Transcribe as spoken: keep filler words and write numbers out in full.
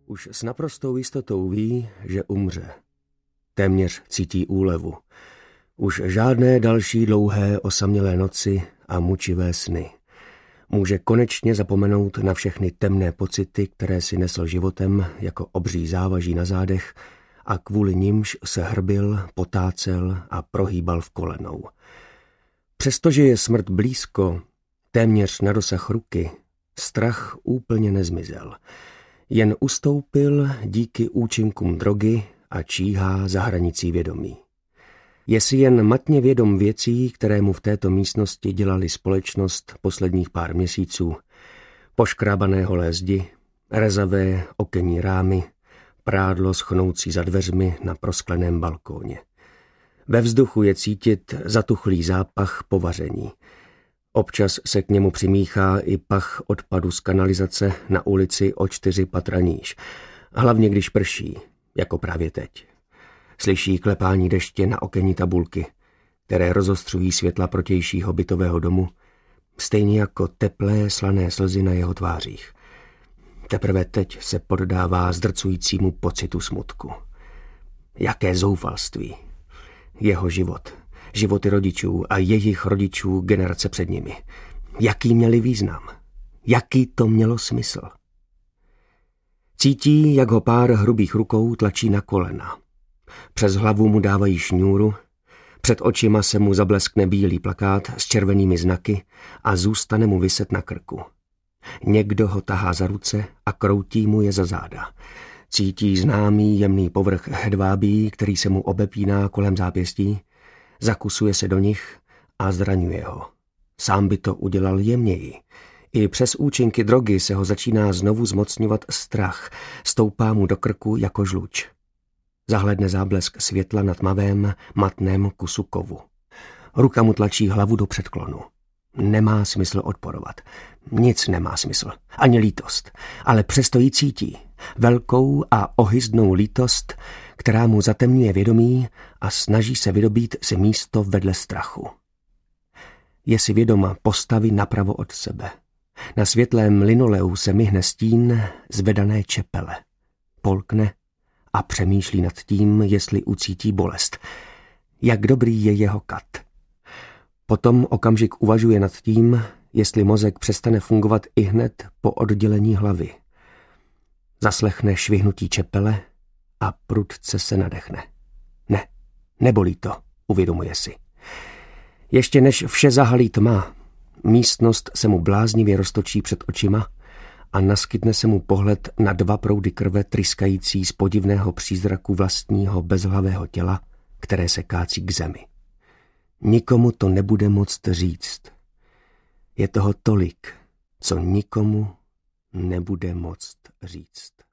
Už s naprostou jistotou ví, že umře. Téměř cítí úlevu. Už žádné další dlouhé osamělé noci a mučivé sny. Může konečně zapomenout na všechny temné pocity, které si nesl životem jako obří závaží na zádech a kvůli nimž se hrbil, potácel a prohýbal v kolenou. Přestože je smrt blízko, téměř na dosah ruky, strach úplně nezmizel. Jen ustoupil díky účinkům drogy a číhá za hranicí vědomí. Je si jen matně vědom věcí, které mu v této místnosti dělali společnost posledních pár měsíců. Poškrábané holé zdi, rezavé okenní rámy, prádlo schnoucí za dveřmi na proskleném balkóně. Ve vzduchu je cítit zatuchlý zápach po vaření. Občas se k němu přimíchá i pach odpadu z kanalizace na ulici o čtyři patra níž, hlavně když prší, jako právě teď. Slyší klepání deště na okenní tabulky, které rozostřují světla protějšího bytového domu, stejně jako teplé slané slzy na jeho tvářích. Teprve teď se poddává zdrcujícímu pocitu smutku. Jaké zoufalství. Jeho život, životy rodičů a jejich rodičů generace před nimi. Jaký měli význam? Jaký to mělo smysl? Cítí, jak ho pár hrubých rukou tlačí na kolena. Přes hlavu mu dávají šňůru, před očima se mu zableskne bílý plakát s červenými znaky a zůstane mu viset na krku. Někdo ho tahá za ruce a kroutí mu je za záda. Cítí známý jemný povrch hedvábí, který se mu obepíná kolem zápěstí, zakusuje se do nich a zraňuje ho. Sám by to udělal jemněji. I přes účinky drogy se ho začíná znovu zmocňovat strach, stoupá mu do krku jako žluč. Zahledne záblesk světla na tmavém, matném kusu kovu. Ruka mu tlačí hlavu do předklonu. Nemá smysl odporovat. Nic nemá smysl. Ani lítost. Ale přesto ji cítí. Velkou a ohyzdnou lítost, která mu zatemňuje vědomí a snaží se vydobít si místo vedle strachu. Je si vědoma postavy napravo od sebe. Na světlém linoleu se myhne stín zvedané čepele. Polkne a přemýšlí nad tím, jestli ucítí bolest. Jak dobrý je jeho kat. Potom okamžik uvažuje nad tím, jestli mozek přestane fungovat ihned po oddělení hlavy. Zaslechne švihnutí čepele a prudce se nadechne. Ne, nebolí to, uvědomuje si. Ještě než vše zahalí tma, místnost se mu bláznivě roztočí před očima a naskytne se mu pohled na dva proudy krve tryskající z podivného přízraku vlastního bezhlavého těla, které se kácí k zemi. Nikomu to nebude moct říct. Je toho tolik, co nikomu nebude moct říct.